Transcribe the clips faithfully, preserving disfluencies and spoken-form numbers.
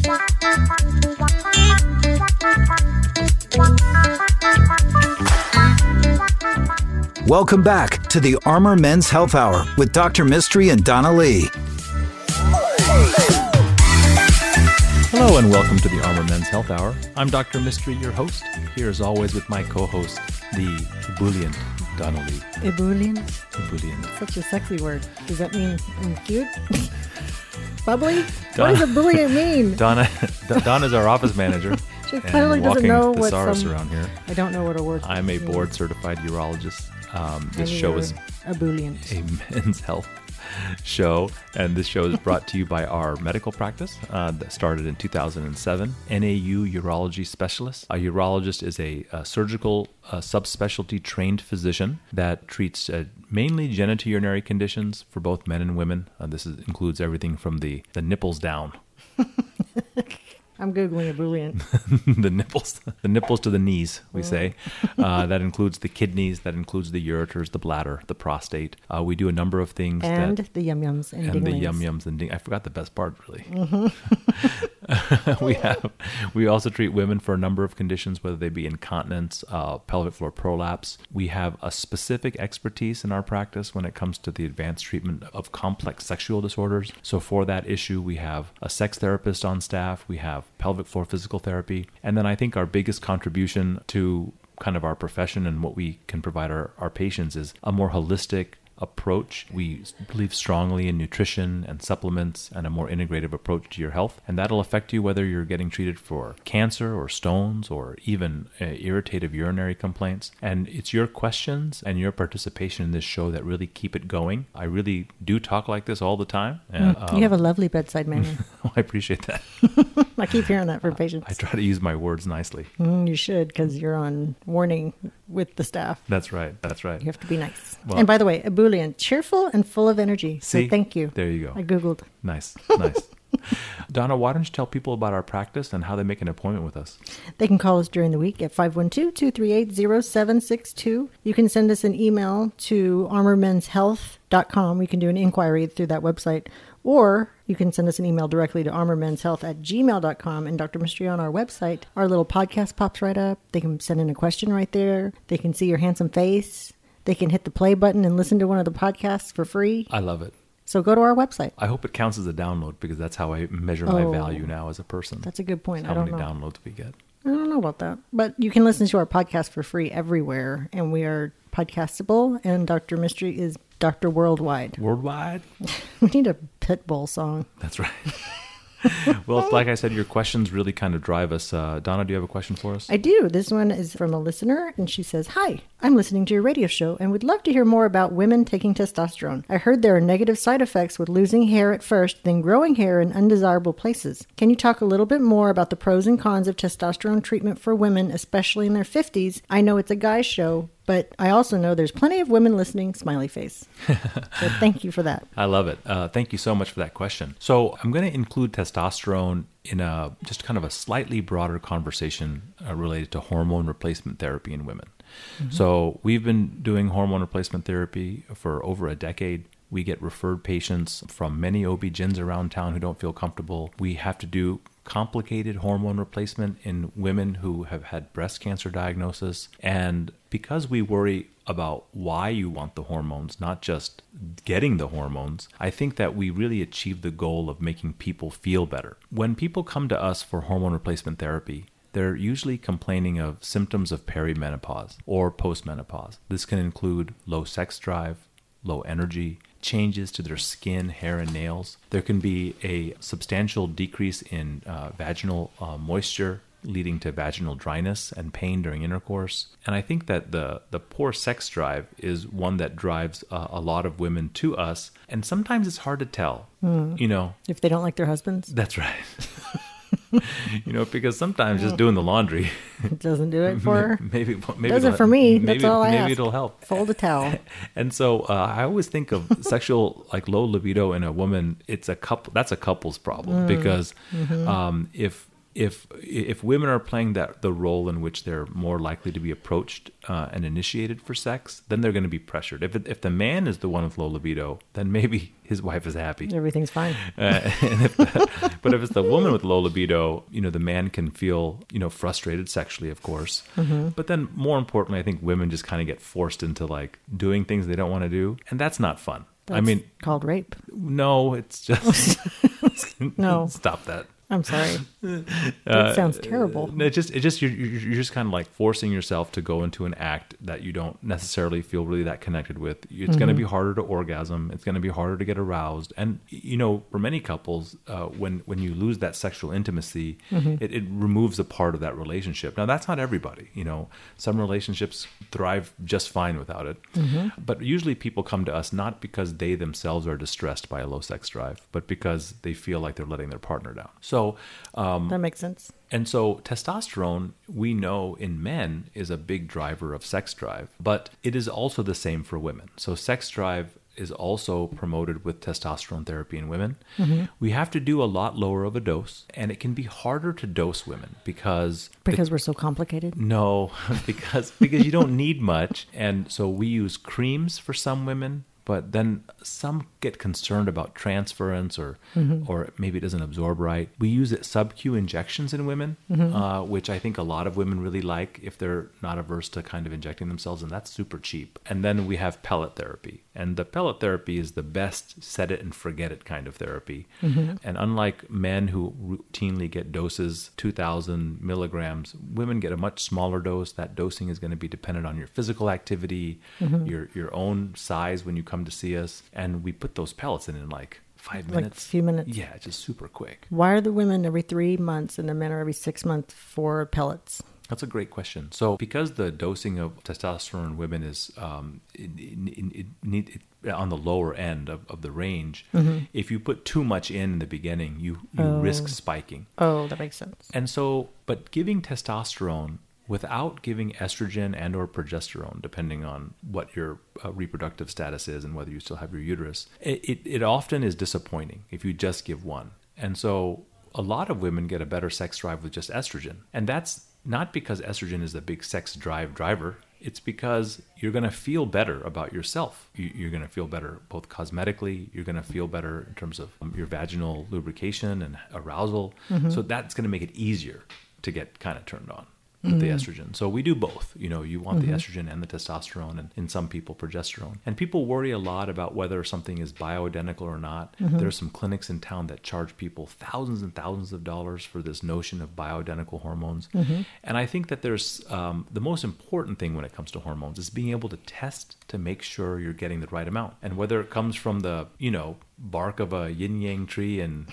Welcome back to the Armor Men's Health Hour with Doctor Mistry and Donna Lee. Hello and welcome to the Armor Men's Health Hour. I'm Doctor Mistry, your host, here as always with my co-host, the ebullient Donna Lee. Ebullient? Ebullient. Such a sexy word. Does that mean I'm cute? Bubbly? Donna, what does ebullient mean? Donna, Donna's our office manager. She clearly doesn't walking know thesaurus what some, around here. I don't know what a word I'm a means. board-certified urologist. Um, this And show you're is ebullient. a men's health show, and this show is brought to you by our medical practice uh, that started in two thousand seven. N A U Urology Specialist. A urologist is a, a surgical uh, subspecialty trained physician that treats uh, mainly genitourinary conditions for both men and women. Uh, this is, includes everything from the, the nipples down. I'm Googling ebullient. the nipples, the nipples to the knees, we say. Uh, that includes the kidneys, that includes the ureters, the bladder, the prostate. Uh, we do a number of things. And that, the yum-yums and, and the dinglings. yum-yums and ding. I forgot the best part, really. Mm-hmm. we have, we also treat women for a number of conditions, whether they be incontinence, uh, pelvic floor prolapse. We have a specific expertise in our practice when it comes to the advanced treatment of complex sexual disorders. So for that issue, we have a sex therapist on staff. We have pelvic floor physical therapy. And then I think our biggest contribution to kind of our profession and what we can provide our, our patients is a more holistic approach. We believe strongly in nutrition and supplements and a more integrative approach to your health. And that'll affect you whether you're getting treated for cancer or stones or even uh, irritative urinary complaints. And it's your questions and your participation in this show that really keep it going. I really do talk like this all the time. And, Mm, um, you have a lovely bedside manner. I appreciate that. I keep hearing that from patients. I try to use my words nicely. Mm, you should, because you're on warning with the staff. That's right. That's right. You have to be nice. Well- And by the way, ebullient, cheerful and full of energy. So See? thank you. There you go. I Googled. Nice. Nice. Donna, why don't you tell people about our practice and how they make an appointment with us? They can call us during the week at five one two, two three eight, zero seven six two. You can send us an email to armor mens health dot com. We can do an inquiry through that website. Or you can send us an email directly to armor mens health at gmail dot com. And Doctor Mistry, on our website, our little podcast pops right up. They can send in a question right there. They can see your handsome face. They can hit the play button and listen to one of the podcasts for free. I love it. So go to our website. I hope it counts as a download because that's how I measure my Oh. value now as a person. That's a good point. How I don't many know. downloads we get. I don't know about that. But you can listen to our podcast for free everywhere. And we are podcastable. And Doctor Mistry is Doctor Worldwide. Worldwide? We need a Pitbull song. That's right. Well, like I said, your questions really kind of drive us. Uh, Donna, do you have a question for us? I do. This one is from a listener, and she says, "Hi, I'm listening to your radio show and would love to hear more about women taking testosterone. I heard there are negative side effects with losing hair at first, then growing hair in undesirable places. Can you talk a little bit more about the pros and cons of testosterone treatment for women, especially in their fifties? I know it's a guy's show, but I also know there's plenty of women listening, smiley face." So thank you for that. I love it. Uh, thank you so much for that question. So I'm going to include testosterone in a just kind of a slightly broader conversation uh, related to hormone replacement therapy in women. Mm-hmm. So we've been doing hormone replacement therapy for over a decade. We get referred patients from many O B G Y Ns around town who don't feel comfortable. We have to do complicated hormone replacement in women who have had breast cancer diagnosis. And because we worry about why you want the hormones, not just getting the hormones, I think that we really achieve the goal of making people feel better. When people come to us for hormone replacement therapy, they're usually complaining of symptoms of perimenopause or postmenopause. This can include low sex drive, low energy, changes to their skin, hair, and nails. There can be a substantial decrease in uh, vaginal uh, moisture, leading to vaginal dryness and pain during intercourse. And I think that the, the poor sex drive is one that drives uh, a lot of women to us. And sometimes it's hard to tell, mm. you know. If they don't like their husbands? That's right. You know, because sometimes just doing the laundry it doesn't do it for her. Maybe, maybe does it for me. Maybe, That's all I maybe ask. it'll help. Fold a towel. And so uh, I always think of sexual, like low libido in a woman. It's a couple. That's a couple's problem mm. because mm-hmm. um, if if if women are playing that the role in which they're more likely to be approached uh, and initiated for sex, then they're going to be pressured. If it, if the man is the one with low libido, then maybe his wife is happy. Everything's fine. Uh, and if the, but if it's the woman with low libido, you know, the man can feel, you know, frustrated sexually, of course. Mm-hmm. But then more importantly, I think women just kind of get forced into like doing things they don't want to do. And that's not fun. That's I mean, called rape. No, it's just, No. Stop that. I'm sorry. That Uh, sounds terrible. It just, it just, you're, you're you're just kind of like forcing yourself to go into an act that you don't necessarily feel really that connected with. It's mm-hmm. going to be harder to orgasm. It's going to be harder to get aroused. And, you know, for many couples, uh, when, when you lose that sexual intimacy, mm-hmm. it, it removes a part of that relationship. Now, that's not everybody. You know, some relationships thrive just fine without it. Mm-hmm. But usually people come to us not because they themselves are distressed by a low sex drive, but because they feel like they're letting their partner down. So, So, um, that makes sense. And so testosterone, we know in men is a big driver of sex drive, but it is also the same for women. So sex drive is also promoted with testosterone therapy in women. Mm-hmm. We have to do a lot lower of a dose, and it can be harder to dose women because... Because the, we're so complicated? No, because because you don't need much. And so we use creams for some women, but then some get concerned about transference or mm-hmm. or maybe it doesn't absorb right. We use it sub-Q injections in women, mm-hmm. uh, which I think a lot of women really like if they're not averse to kind of injecting themselves, and that's super cheap. And then we have pellet therapy. And the pellet therapy is the best set it and forget it kind of therapy. Mm-hmm. And unlike men who routinely get doses two thousand milligrams, women get a much smaller dose. That dosing is going to be dependent on your physical activity, mm-hmm. your your own size when you come to see us. And we put those pellets in in like five minutes. Like a few minutes. Yeah, just super quick. Why are the women every three months and the men are every six months for pellets? That's a great question. So because the dosing of testosterone in women is um, it, it, it, it, on the lower end of, of the range, mm-hmm. if you put too much in in the beginning, you, you oh. risk spiking. Oh, that makes sense. And so, but giving testosterone without giving estrogen and or progesterone, depending on what your uh, reproductive status is and whether you still have your uterus, it, it, it often is disappointing if you just give one. And so a lot of women get a better sex drive with just estrogen. And that's not because estrogen is a big sex drive driver. It's because you're going to feel better about yourself. You, you're going to feel better both cosmetically. You're going to feel better in terms of um, your vaginal lubrication and arousal. Mm-hmm. So that's going to make it easier to get kind of turned on with the estrogen. So we do both. You know, you want mm-hmm. the estrogen and the testosterone, and in some people progesterone. And people worry a lot about whether something is bioidentical or not. Mm-hmm. There are some clinics in town that charge people thousands and thousands of dollars for this notion of bioidentical hormones. Mm-hmm. And I think that there's um, the most important thing when it comes to hormones is being able to test to make sure you're getting the right amount. And whether it comes from the, you know, bark of a yin yang tree in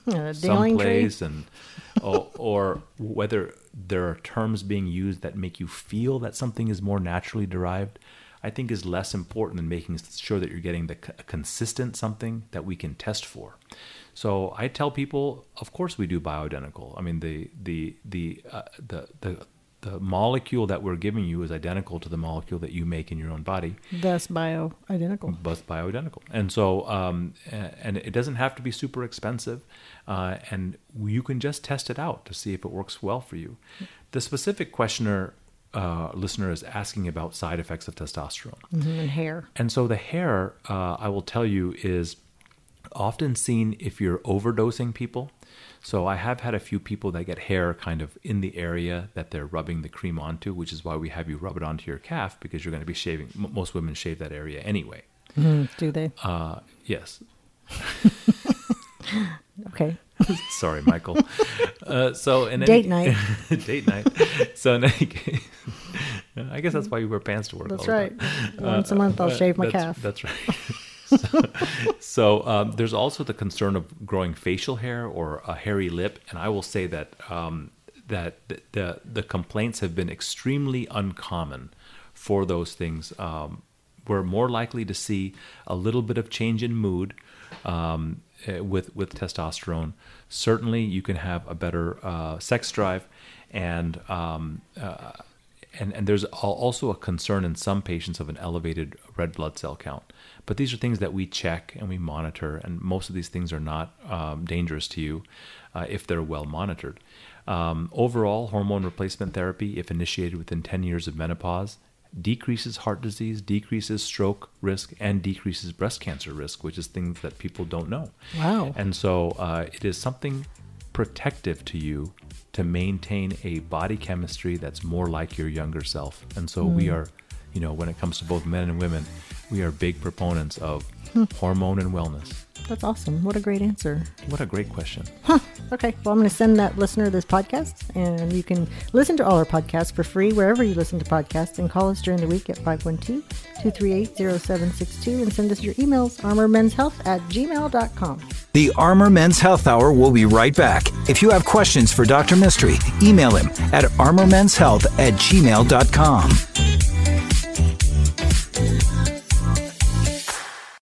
some place, and or, or whether there are terms being used that make you feel that something is more naturally derived, I think is less important than making sure that you're getting the c- consistent something that we can test for. So I tell people, of course we do bioidentical. I mean, the the the uh, the the the molecule that we're giving you is identical to the molecule that you make in your own body. Thus bioidentical. Thus bioidentical. And so, um, and it doesn't have to be super expensive. Uh, and you can just test it out to see if it works well for you. The specific questioner, uh, listener is asking about side effects of testosterone. Mm-hmm, and hair. And so the hair, uh, I will tell you, is often seen if you're overdosing people. So I have had a few people that get hair kind of in the area that they're rubbing the cream onto, which is why we have you rub it onto your calf, because you're going to be shaving. M- most women shave that area anyway. Mm, do they? Uh, yes. Okay. Sorry, Michael. Uh, so in date any, night. date night. So in any case, I guess that's why you wear pants to work. That's all the right. time. Once uh, a month, I'll uh, shave my that's, calf. That's right. so so um, there's also the concern of growing facial hair or a hairy lip, and I will say that um, that the, the the complaints have been extremely uncommon for those things. Um, we're more likely to see a little bit of change in mood um, with with testosterone. Certainly, you can have a better uh, sex drive, and um, uh, and, and there's also a concern in some patients of an elevated red blood cell count. But these are things that we check and we monitor, and most of these things are not um, dangerous to you uh, if they're well monitored. Um, overall, hormone replacement therapy, if initiated within ten years of menopause, decreases heart disease, decreases stroke risk, and decreases breast cancer risk, which is things that people don't know. Wow. And so uh, it is something protective to you to maintain a body chemistry that's more like your younger self. And so mm. we are, you know, when it comes to both men and women, we are big proponents of hmm. hormone and wellness. That's awesome. What a great answer. What a great question. Huh. Okay. Well, I'm going to send that listener this podcast, and you can listen to all our podcasts for free wherever you listen to podcasts, and call us during the week at five one two, two three eight, zero seven six two and send us your emails, armor men's health at gmail dot com. The Armor Men's Health Hour will be right back. If you have questions for Doctor Mistry, email him at armor men's health at gmail dot com.